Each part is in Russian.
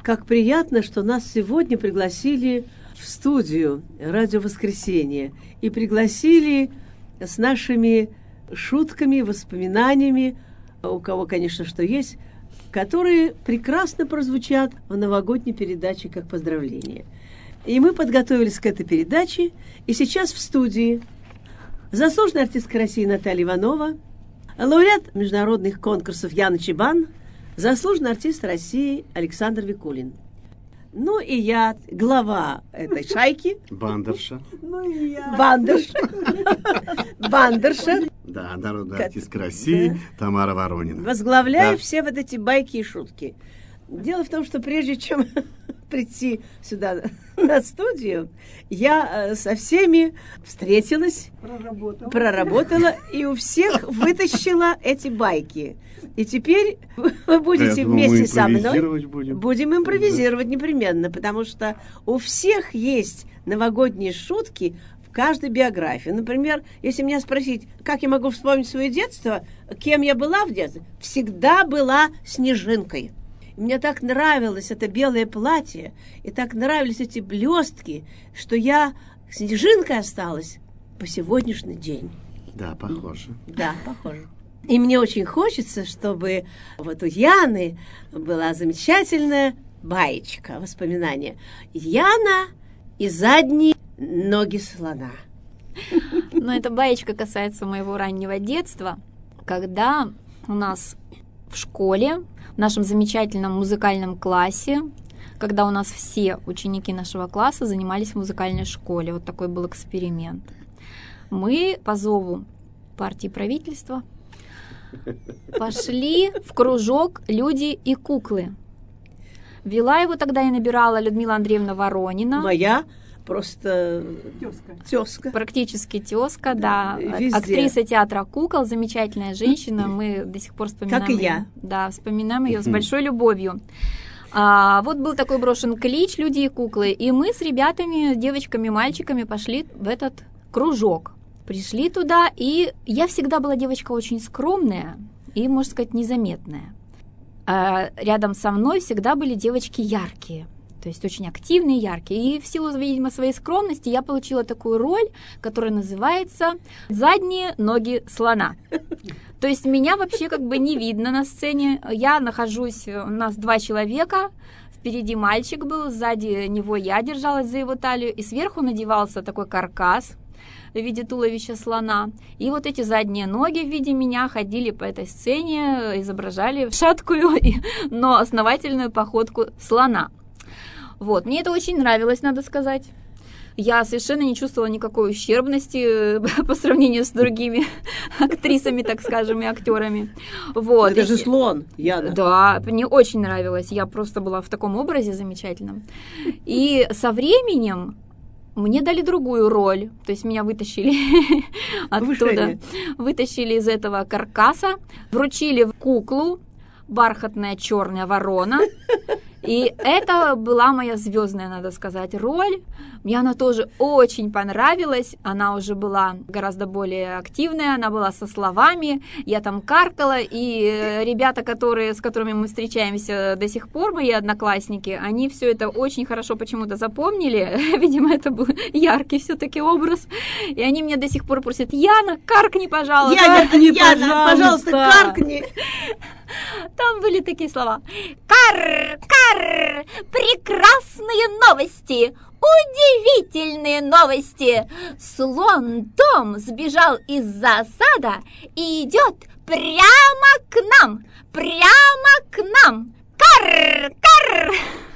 Как приятно, что нас сегодня пригласили в студию «Радио Воскресенье» и пригласили с нашими шутками, воспоминаниями, у кого, конечно, что есть, которые прекрасно прозвучат в новогодней передаче как поздравление. И мы подготовились к этой передаче, и сейчас в студии заслуженная артистка России Наталья Иванова, лауреат международных конкурсов Яна Чебан, заслуженный артист России Александр Викулин. Ну и я, глава этой шайки. Бандерша. Ну и я. Бандерша. Да, народная артистка России, да. Тамара Воронина. Возглавляю все вот эти байки и шутки. Дело в том, что прежде чем прийти сюда на студию, я со всеми встретилась, проработала и у всех вытащила эти байки. И теперь вы будете вместе со мной. Будем импровизировать непременно, потому что у всех есть новогодние шутки в каждой биографии. Например, если меня спросить, как я могу вспомнить свое детство, кем я была в детстве, всегда была Снежинкой. И мне так нравилось это белое платье, и так нравились эти блестки, что я Снежинкой осталась по сегодняшний день. Да, похоже. Да, похоже. И мне очень хочется, чтобы вот у Яны была замечательная баечка, воспоминание. Яна и задние ноги слона. Но эта баечка касается моего раннего детства, когда у нас в школе, в нашем замечательном музыкальном классе, когда у нас все ученики нашего класса занимались в музыкальной школе. Вот такой был эксперимент. Мы по зову партии правительства пошли в кружок «Люди и куклы». Вела его тогда и набирала Людмила Андреевна Воронина. Моя просто тезка. Практически тезка, да. Актриса театра «Кукол», замечательная женщина. Мы до сих пор вспоминаем. Как и я. Да, вспоминаем ее с большой любовью. Вот был такой брошен клич «Люди и куклы». И мы с ребятами, девочками, мальчиками пошли в этот кружок. Пришли туда, и я всегда была девочка очень скромная и, можно сказать, незаметная. А рядом со мной всегда были девочки яркие, то есть очень активные, яркие. И в силу, видимо, своей скромности я получила такую роль, которая называется «Задние ноги слона». То есть меня вообще как бы не видно на сцене. Я нахожусь, у нас 2 человека, впереди мальчик был, сзади него я держалась за его талию, и сверху надевался такой каркас в виде туловища слона. И вот эти задние ноги в виде меня ходили по этой сцене, изображали шаткую, но основательную походку слона. Вот. Мне это очень нравилось, надо сказать. Я совершенно не чувствовала никакой ущербности по сравнению с другими актрисами, так скажем, и актерами. Вот. Это же слон, Яна. Да, мне очень нравилось. Я просто была в таком образе замечательном. И со временем мне дали другую роль, то есть меня вытащили оттуда, вытащили из этого каркаса, вручили в куклу бархатная черная ворона, и это была моя звездная, надо сказать, роль. Мне она тоже очень понравилась, она уже была гораздо более активная, она была со словами, я там каркала, и ребята, с которыми мы встречаемся до сих пор, мои одноклассники, они все это очень хорошо почему-то запомнили, видимо, это был яркий все-таки образ, и они меня до сих пор просят: Яна, каркни, пожалуйста. Яна, пожалуйста, каркни. Там были такие слова: кар, кар, прекрасные новости, удивительные новости. Слон Том сбежал из засада и идет прямо к нам, Кар, кар.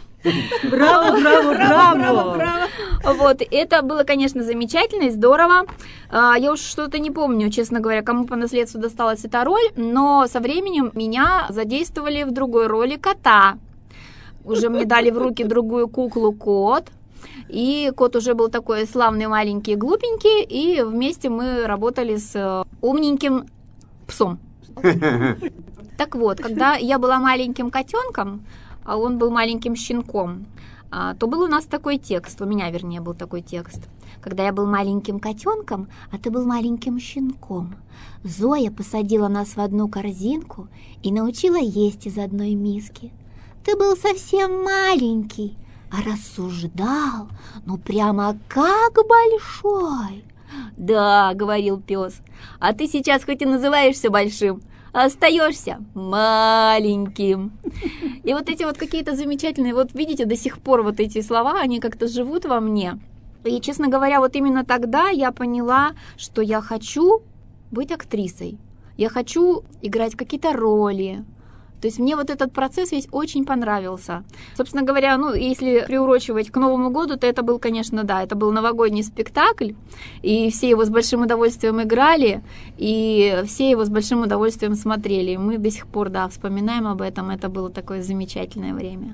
Браво. Вот, это было, конечно, замечательно и здорово. Я уж что-то не помню, честно говоря, кому по наследству досталась эта роль, но со временем меня задействовали в другой роли кота. Уже мне дали в руки другую куклу Кот, и Кот уже был такой славный, маленький, глупенький, и вместе мы работали с умненьким псом. Так вот, когда я была маленьким котенком, а он был маленьким щенком, то был у нас такой текст, у меня, вернее, был такой текст. Когда я был маленьким котенком, а ты был маленьким щенком, Зоя посадила нас в одну корзинку и научила есть из одной миски. ты был совсем маленький, а рассуждал, ну прямо как большой. Да, говорил пес, а ты сейчас хоть и называешься большим, а остаешься маленьким. И вот эти вот какие-то замечательные, вот видите, до сих пор вот эти слова, они как-то живут во мне. И, честно говоря, вот именно тогда я поняла, что я хочу быть актрисой. Я хочу играть какие-то роли. То есть мне вот этот процесс весь очень понравился. Собственно говоря, ну, если приурочивать к Новому году, то это был, конечно, да, это был новогодний спектакль, и все его с большим удовольствием играли, и все его с большим удовольствием смотрели. Мы до сих пор, да, вспоминаем об этом. Это было такое замечательное время.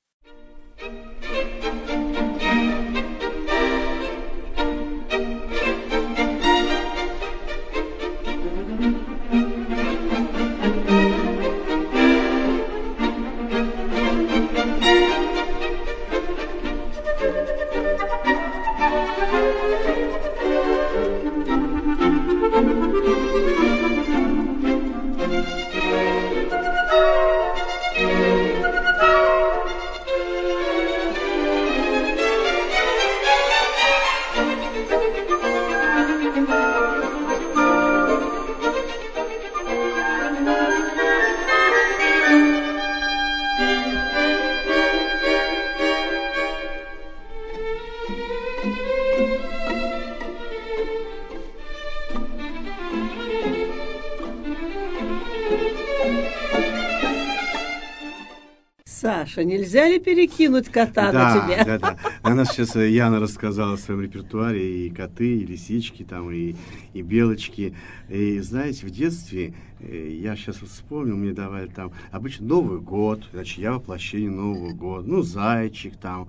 Саша, нельзя ли перекинуть кота на тебя? Да. Она сейчас, Яна рассказала о своем репертуаре, и коты, и лисички, там, и белочки. И знаете, в детстве, я сейчас вспомнил, мне давали там, обычно Новый год, значит, я воплощение Нового года, ну, зайчик там.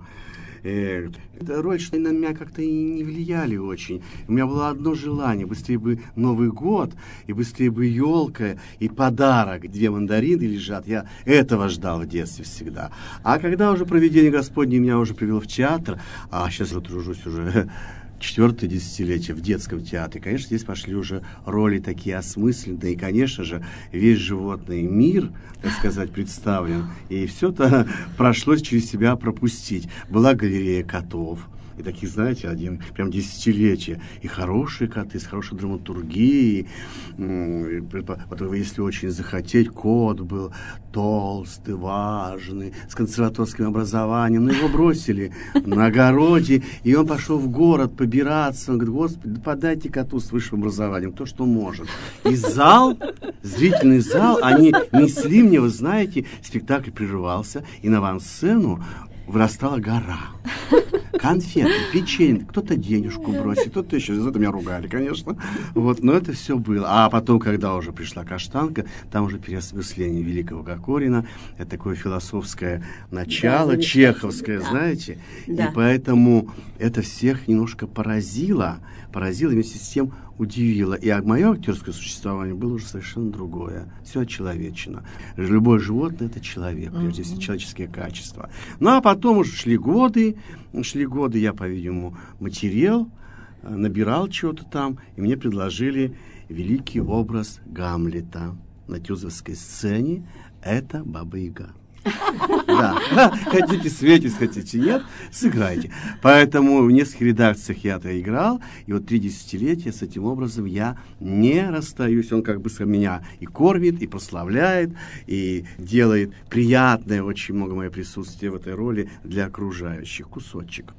Это роль, что на меня как-то и не влияли очень. У меня было одно желание: быстрее бы Новый год, и быстрее бы елка, и подарок. 2 мандарины лежат. Я этого ждал в детстве всегда. А когда уже провидение Господне меня уже привело в театр, а сейчас я тружусь уже 4-е десятилетие в детском театре, конечно, здесь пошли уже роли такие осмысленные, и, конечно же, весь животный мир, так сказать, представлен, и все это пришлось через себя пропустить. Была галерея котов, и таких, знаете, один прям десятилетие, и хорошие коты с хорошей драматургией. Вот если очень захотеть, кот был толстый, важный, с консерваторским образованием, но его бросили на огороде, и он пошел в город побираться. Он говорит: Господи, да подайте коту с высшим образованием то, что может. И зал, зрительный зал, они несли мне, вы знаете, спектакль прерывался, и на авансцену вырастала гора. Конфеты, печенье, кто-то денежку бросит, кто-то еще. За это меня ругали, конечно. Вот, но это все было. А потом, когда уже пришла Каштанка, там уже переосмысление великого Кокорина. Это такое философское начало, да, чеховское, да, знаете. Да. И поэтому это всех немножко поразило, вместе с тем удивило. И мое актерское существование было уже совершенно другое. Все очеловечено. Любое животное — это человек, прежде всего, человеческие качества. Ну, а потом уже шли годы, я, по-видимому, материал, набирал чего-то там, и мне предложили великий образ Гамлета на Тюзовской сцене. Это Баба-Яга. Да, хотите светить, хотите нет, сыграйте. Поэтому в нескольких редакциях я-то играл, и вот 3 десятилетия с этим образом я не расстаюсь. Он как бы меня и кормит, и прославляет, и делает приятное очень много мое присутствие в этой роли для окружающих. Кусочек.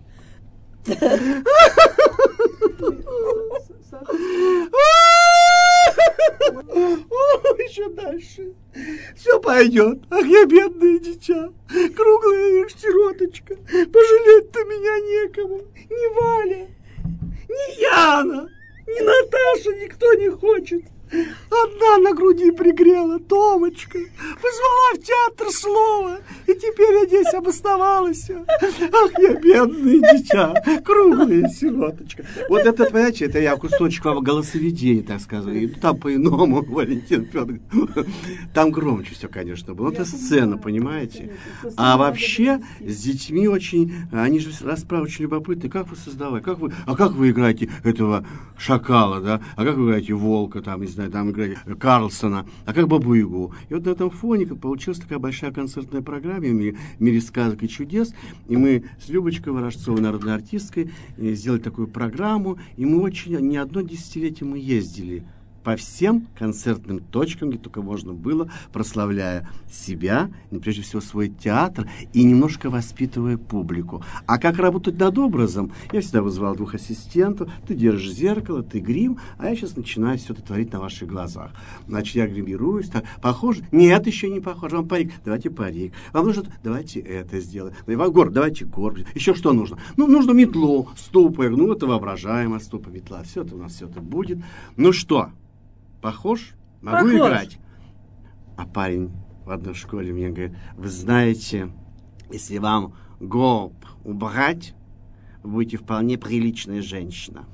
Еще дальше. Все пойдет. Ах, я бедное дитя, круглая сироточка. Пожалеть-то меня некому. Ни Валя, ни Яна, ни Наташа никто не хочет. Одна на груди пригрела Томочка. Позвала в театр слово, и теперь я здесь обосновалась. Ах, я бедное дитя, круглая сироточка. Вот это, понимаете, это я кусочек голосоведения, так сказать. Там по-иному, Валентин Петр. Там громче все, конечно, было. Это сцена, понимаете? А вообще с детьми очень, они же расправы очень любопытные. Как вы создавали? Как вы играете этого шакала, да? А как вы играете волка, там, не знаю, знаю, там играли Карлсона, а как Бабу-Ягу. И вот на этом фоне получилась такая большая концертная программа в мире сказок и чудес. И мы с Любочкой Ворожцовой, народной артисткой, сделали такую программу. И мы не одно десятилетие мы ездили по всем концертным точкам, где только можно было, прославляя себя, и прежде всего свой театр, и немножко воспитывая публику. А как работать над образом? Я всегда вызывал 2 ассистентов. Ты держишь зеркало, ты грим, а я сейчас начинаю все это творить на ваших глазах. Значит, я гримируюсь, так, похоже? Нет, еще не похоже. Вам парик? Давайте парик. Вам нужно? Давайте это сделаем. Вам горб? Давайте горб. Еще что нужно? Ну, нужно метлу, ступор. Ну, это воображаемая ступа, метла. Все это у нас все это будет. Ну что? Похож? Могу играть? А парень в одной школе мне говорит: вы знаете, если вам горб убрать, вы будете вполне приличная женщина.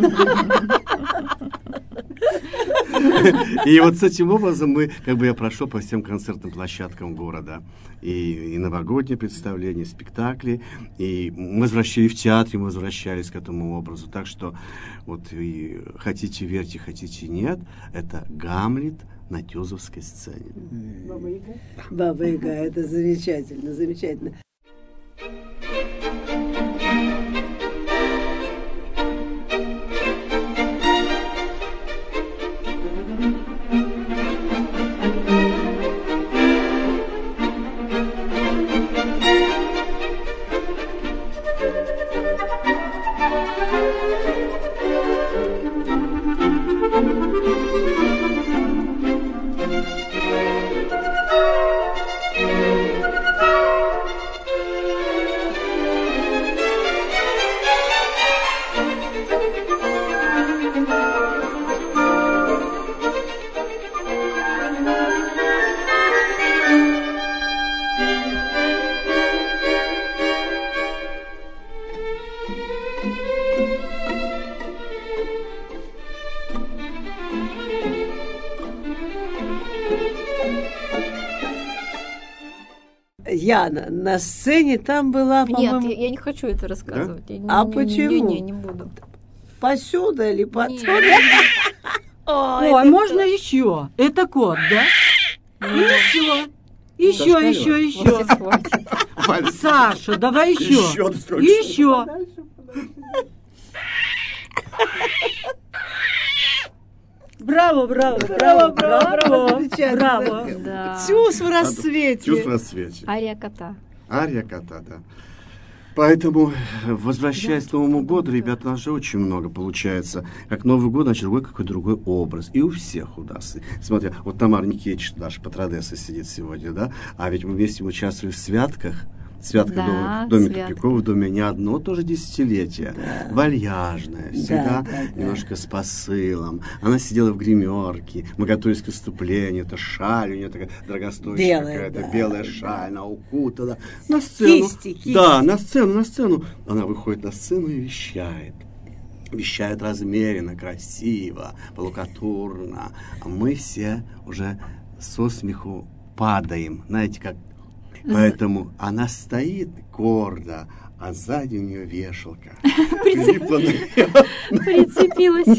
И вот с этим образом я прошел по всем концертным площадкам города. И новогодние представления, спектакли. И мы возвращались в театре, мы возвращались к этому образу. Так что вот и хотите верьте, хотите нет, это Гамлет на Тюзовской сцене. Баба-Яга? Баба-Яга, это замечательно, замечательно. Яна на сцене там была, по-моему... Нет, я не хочу это рассказывать. Да? А почему? Не буду. Посюда или подсюда? Ой, можно еще? Это кот, да? Еще. Саша, давай еще. Еще. Браво. Да. Тюз в рассвете. Тюз в рассвете. Ария кота, да. Поэтому, возвращаясь к Новому году, ребята, у нас же очень много получается. Как Новый год, значит, какой-то другой образ. И у всех у нас. Смотри, вот Тамара Никитич, наша патронесса, сидит сегодня, да? А ведь мы вместе участвовали в святках. Святка в доме Тупикова, в доме не одно тоже десятилетие. Да. Вальяжная, всегда немножко с посылом. Она сидела в гримерке, мы готовились к выступлению, это шаль, у нее такая дорогостоящая какая-то белая шаль, она укутана. На сцену. Кисти. Да, на сцену. Она выходит на сцену и вещает. Вещает размеренно, красиво, полукатурно. А мы все уже со смеху падаем. Знаете, как... Поэтому она стоит гордо, а сзади у нее вешалка. Прицепилась.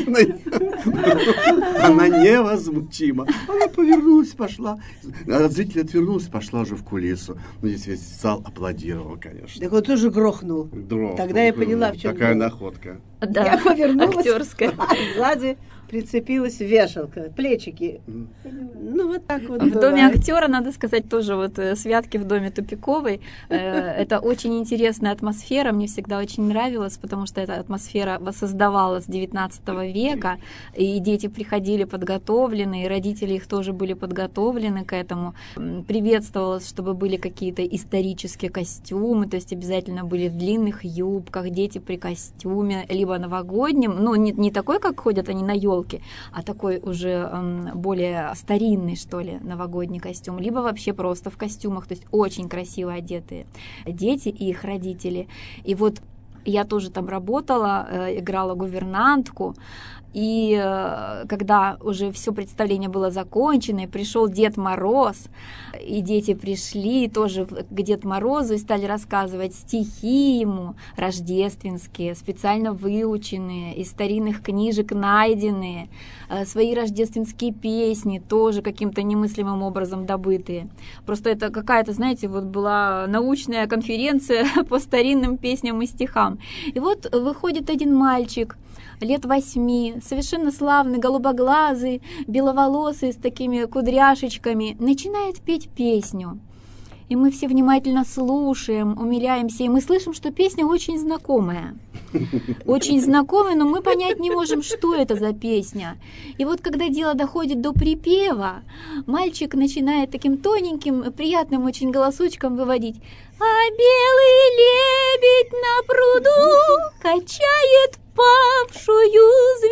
Она невозмутима. Она повернулась, пошла. Зритель отвернулся, пошла уже в кулису. Ну, здесь весь зал аплодировал, конечно. Так он тоже грохнул. Тогда я поняла, в чем такая находка. Да, я повернулась, актерская. А сзади прицепилась вешалка, плечики. Ну, вот так вот. В доме актера, надо сказать, тоже вот святки в доме Тупиковой. Это очень интересная атмосфера. Мне всегда очень нравилось, потому что эта атмосфера воссоздавалась с 19 века, и дети приходили подготовленные, и родители их тоже были подготовлены к этому. Приветствовалось, чтобы были какие-то исторические костюмы, то есть обязательно были в длинных юбках, дети при костюме, либо новогоднем, ну, не такой, как ходят они на елке, а такой уже более старинный, что ли, новогодний костюм, либо вообще просто в костюмах, то есть очень красиво одетые дети и их родители. И вот Я тоже там работала, играла гувернантку. И когда уже все представление было закончено, и пришел Дед Мороз, и дети пришли тоже к Деду Морозу и стали рассказывать стихи ему рождественские, специально выученные, из старинных книжек найденные, свои рождественские песни, тоже каким-то немыслимым образом добытые. Просто это какая-то, знаете, вот была научная конференция по старинным песням и стихам. И вот выходит один мальчик, лет 8, совершенно славный, голубоглазый, беловолосый, с такими кудряшечками, начинает петь песню. И мы все внимательно слушаем, умиляемся, и мы слышим, что песня очень знакомая. Очень знакомая, но мы понять не можем, что это за песня. И вот когда дело доходит до припева, мальчик начинает таким тоненьким, приятным очень голосочком выводить: «А белый лебедь на пруду качает павшую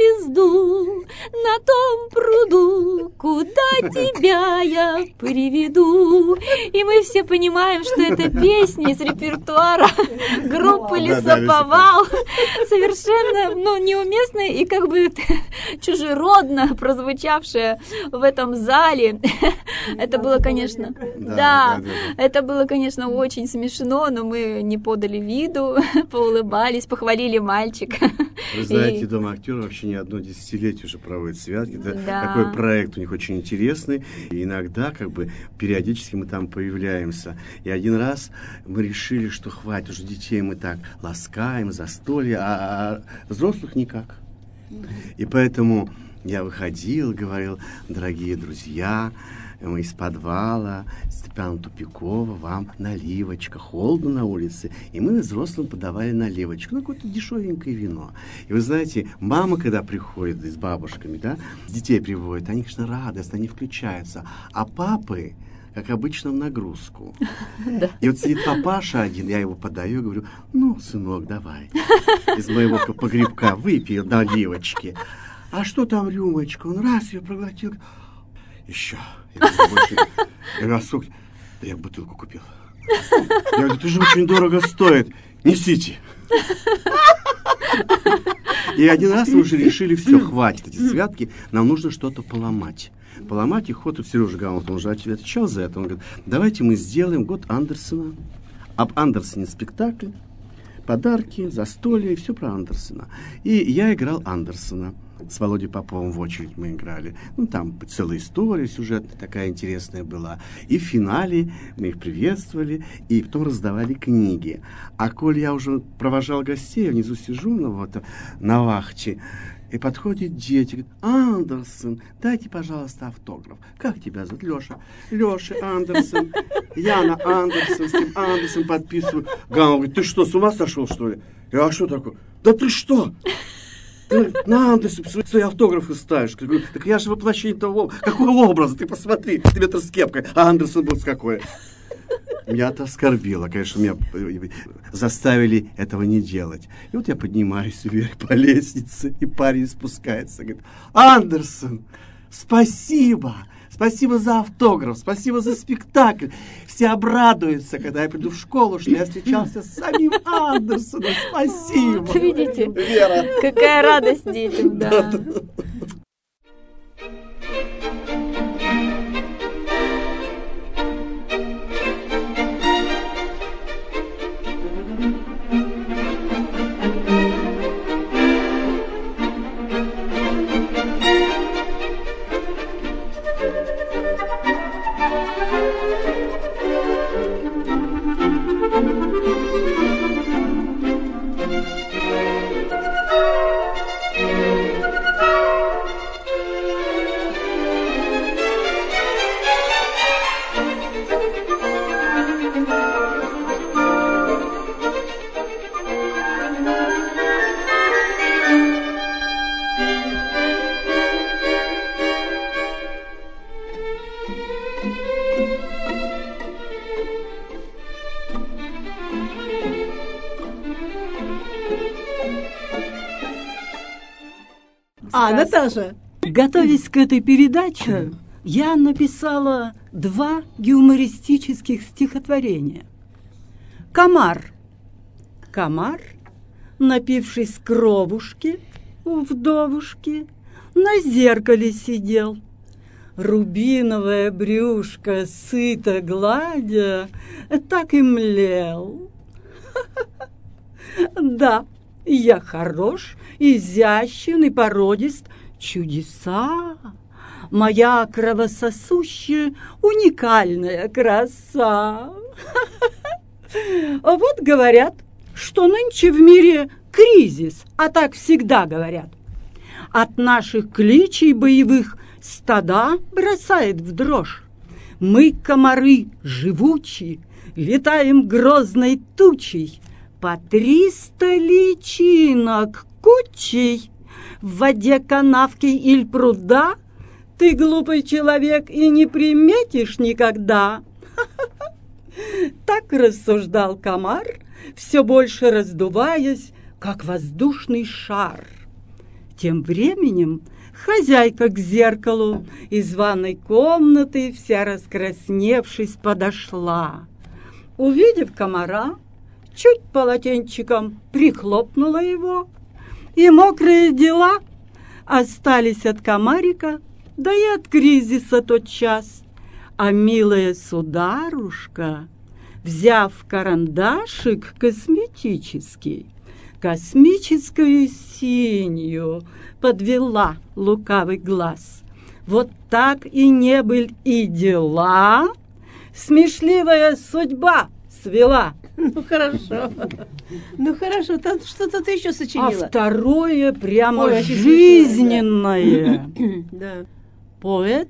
звезду на том пруду, куда тебя я приведу». И мы все понимаем, что это песня из репертуара группы Лесоповал, совершенно неуместная и как бы чужеродно прозвучавшая в этом зале. Это было, конечно, это было, конечно, очень смешно, но мы не подали виду, поулыбались, похвалили мальчика. Вы знаете, Дом актеров вообще не одно десятилетие уже проводит святки. Да. Такой проект у них очень интересный. И иногда, как бы, периодически мы там появляемся. И один раз мы решили, что хватит уже детей, мы так ласкаем, застолье, а взрослых никак. И поэтому я выходил, говорил: дорогие друзья, мы из подвала Степана Тупикова, вам наливочка, холодно на улице. И мы взрослым подавали наливочку, какое-то дешевенькое вино. И вы знаете, мама, когда приходит с бабушками, да, детей приводит, они, конечно, радостно, они включаются. А папы, как обычно, в нагрузку. И вот сидит папаша один, я его подаю, говорю: ну, сынок, давай, из моего погребка выпей наливочки. А что там рюмочка? Он раз ее проглотил. Еще. Я говорю: а сколько? Да я бутылку купил. Я говорю: ты же очень дорого стоит. Несите. И один раз мы уже решили: все, хватит эти святки, нам нужно что-то поломать. Поломать их. Вот Сережа Гаунт, он уже отвечал за это. Он говорит: давайте мы сделаем год Андерсена. Об Андерсене спектакль, подарки, застолье, и все про Андерсена. И я играл Андерсена. С Володей Поповым в очередь мы играли. Ну, там целая история сюжетная такая интересная была. И в финале мы их приветствовали, и потом раздавали книги. А коль я уже провожал гостей, я внизу сижу на вахте, и подходит дети, говорит: Андерсен, дайте, пожалуйста, автограф. Как тебя зовут? Леша. Леша Андерсен. Яна Андерсен, Стив Андерсен подписываю. Гамма говорит: ты что, с ума сошел, что ли? Я: а что такое? Да ты что? На Андерсен свои автографы ставишь. Я говорю: так я же воплощение того. Какого образа? Ты посмотри, ты с кепкой. А Андерсен был с какой? Меня это оскорбило, конечно, меня заставили этого не делать. И вот я поднимаюсь вверх по лестнице, и парень спускается, говорит: Андерсен, спасибо! Спасибо за автограф, спасибо за спектакль. Все обрадуются, когда я приду в школу, что я встречался с самим Андерсеном. Спасибо. Вот видите, Вера. Какая радость детям, да. Наташа. Готовясь к этой передаче, я написала 2 юмористических стихотворения. Комар. Комар напившись кровушки у вдовушки, на зеркале сидел. Рубиновое брюшко, сыто гладя, так и млел. Да, я хорош, изящен и породист, чудеса. Моя кровососущая уникальная краса. Вот говорят, что нынче в мире кризис, а так всегда говорят. От наших кличей боевых стада бросает в дрожь. Мы, комары живучие, летаем грозной тучей, по 300 личинок кучей в воде канавки иль пруда ты, глупый человек, и не приметишь никогда. Так рассуждал комар, все больше раздуваясь, как воздушный шар. Тем временем хозяйка к зеркалу из ванной комнаты, вся раскрасневшись, подошла. Увидев комара, чуть полотенчиком прихлопнула его, и мокрые дела остались от комарика, да и от кризиса тотчас. А милая сударушка, взяв карандашик косметический, космическую синью подвела лукавый глаз. Вот так и не были и дела, смешливая судьба свела. Ну, хорошо. Ну, хорошо, там что-то ты еще сочинила. А второе прямо Ой, жизненное. Да. Поэт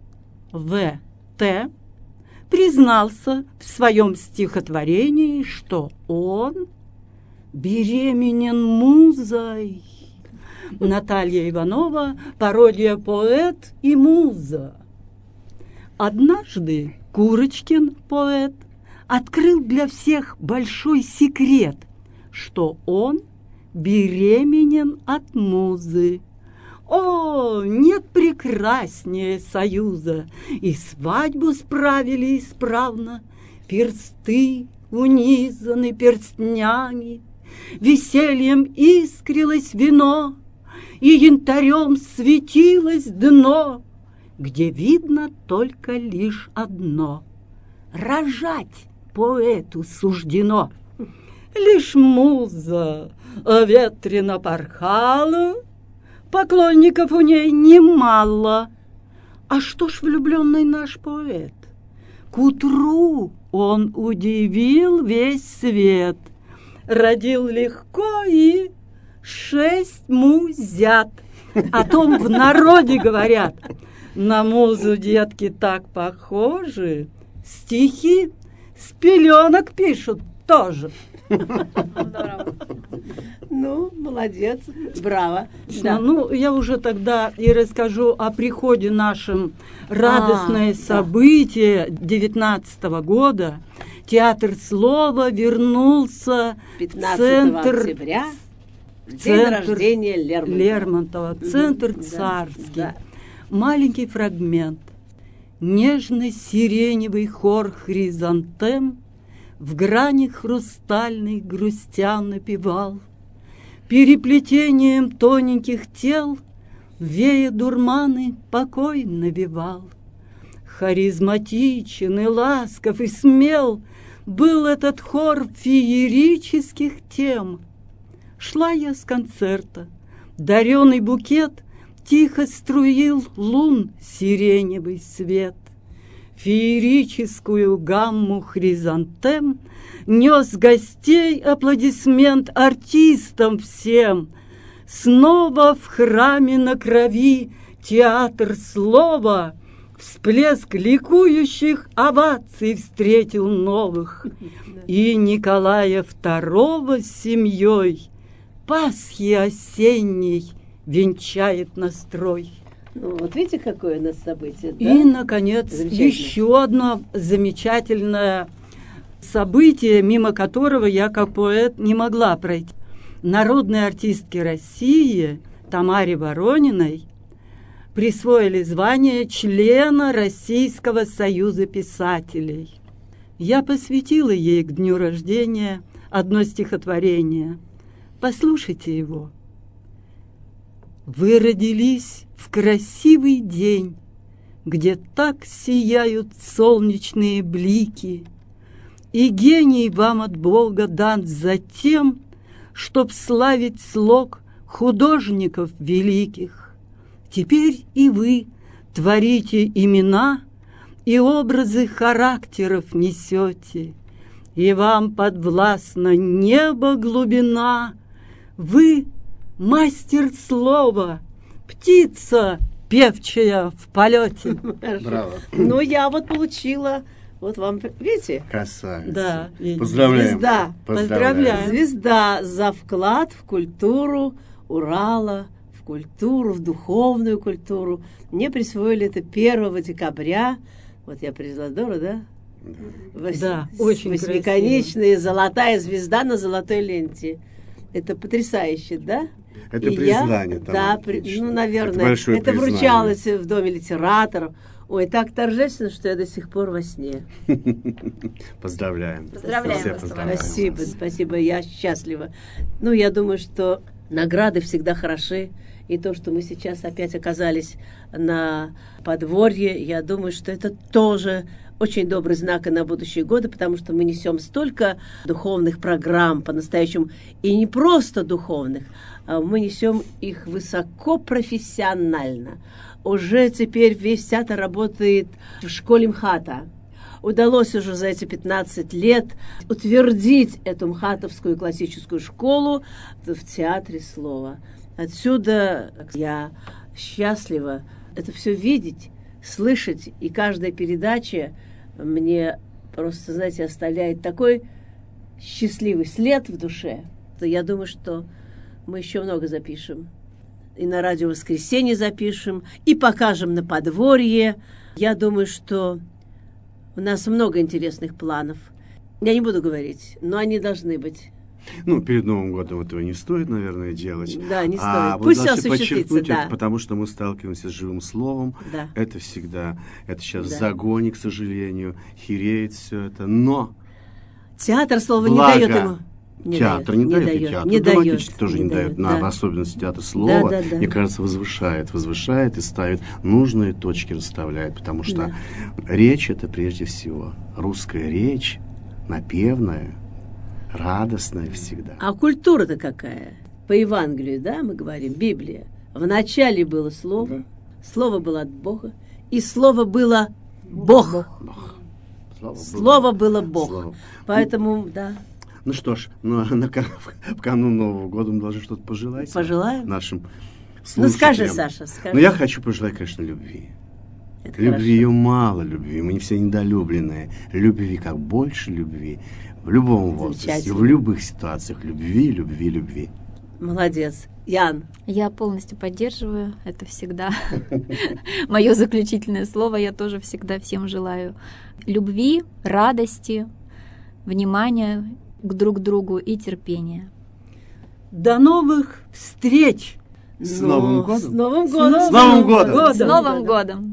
В.Т. признался в своем стихотворении, что он беременен музой. Наталья Иванова, пародия «Поэт и муза». Однажды Курочкин, поэт, открыл для всех большой секрет, что он беременен от музы. О, нет прекраснее союза, и свадьбу справили исправно, персты унизаны перстнями, весельем искрилось вино, и янтарем светилось дно, где видно только лишь одно — рожать поэту суждено. Лишь муза ветрено порхала, поклонников у ней немало. А что ж влюбленный наш поэт? К утру он удивил весь свет, родил легко и 6 музят. О том в народе говорят. На музу детки так похожи, стихи с пеленок пишут тоже. Ну, молодец, браво. Да. Ну, я уже тогда и расскажу о приходе нашем. Радостное событие 19-го года. Театр слова вернулся 15 октября, в день рождения Лермонтова. Центр царский. Да. Маленький фрагмент. Нежный сиреневый хор хризантем в грани хрустальной грустя напевал. Переплетением тоненьких тел, вея дурманы, покой навевал. Харизматичен и ласков и смел был этот хор феерических тем. Шла я с концерта, дареный букет тихо струил лун сиреневый свет. Феерическую гамму хризантем нес гостей аплодисмент артистам всем. Снова в храме на крови театр слова всплеск ликующих оваций встретил новых. И Николая II с семьей Пасхи осенней венчает настрой. Ну, вот видите, какое у нас событие, да? И, наконец, еще одно замечательное событие, мимо которого я, как поэт, не могла пройти. Народной артистке России Тамаре Ворониной присвоили звание члена Российского союза писателей. Я посвятила ей к дню рождения одно стихотворение. Послушайте его. Вы родились в красивый день, где так сияют солнечные блики, и гений вам от Бога дан затем, чтоб славить слог художников великих. Теперь и вы творите имена и образы характеров несете, и вам подвластна небо глубина. Вы мастер слова, птица певчая в полете. Браво. Ну, я вот получила, вот вам, видите? Красавица. Да, Поздравляем. Звезда. Поздравляем. Звезда за вклад в культуру Урала, в культуру, в духовную культуру. Мне присвоили это 1 декабря. Вот я привезла, здорово, да? Да, очень Восьмиконечная золотая звезда на золотой ленте. Это потрясающе, да? Это И признание. Я, там да, отлично. ну, наверное, это большое это признание. вручалось в Доме литераторов. Ой, так торжественно, что я до сих пор во сне. Поздравляем. Поздравляем Все вас, поздравляем Спасибо, вас. спасибо, я счастлива. Ну, я думаю, что награды всегда хороши. И то, что мы сейчас опять оказались на подворье, я думаю, что это тоже очень добрый знак и на будущие годы, потому что мы несем столько духовных программ по-настоящему, и не просто духовных, а мы несем их высокопрофессионально. Уже теперь весь театр работает в школе МХАТа. Удалось уже за эти 15 лет утвердить эту МХАТовскую классическую школу в театре слова. Отсюда я счастлива это все видеть, слышать, и каждая передача мне просто, знаете, оставляет такой счастливый след в душе, что я думаю, что мы еще много запишем. И на радио «Воскресенье» запишем, и покажем на подворье. Я думаю, что у нас много интересных планов. Я не буду говорить, но они должны быть. Ну, перед Новым годом этого не стоит, наверное, делать. Да, не стоит. А Пусть вы все должны осуществится, подчеркнуть да. это, потому что мы сталкиваемся с живым словом. Да. Это всегда, это сейчас Да. в загоне, к сожалению, хереет все это. Но Театр слова благо, не дает ему. театр не дает, и театр не драматический дает, тоже не дает. да. В особенности театр слова, Да, да. мне кажется, возвышает и ставит нужные точки, расставляет, потому что речь это прежде всего. Русская речь, напевная, радостная всегда. А культура-то какая? По Евангелию, да, мы говорим, Библия. Вначале было Слово, Слово было от Бога, и Слово было Бог. Бог. Слово было Бог. Слово. Поэтому, да, Ну что ж, в канун Нового года мы должны что-то пожелать пожелаем. нашим Ну скажи, слушателям. Саша, скажи. Ну я хочу пожелать, конечно, любви. Это Любви хорошо. ее мало, любви. Мы не все недолюбленные. Любви, как больше любви. В любом возрасте, Замечательно. в любых ситуациях. Любви, любви, любви. Молодец. Ян, Я полностью поддерживаю это всегда. Мое заключительное слово я тоже всегда всем желаю любви, радости, внимания к друг другу и терпения. До новых встреч! С Новым годом! С Новым годом! С Новым годом! С Новым годом!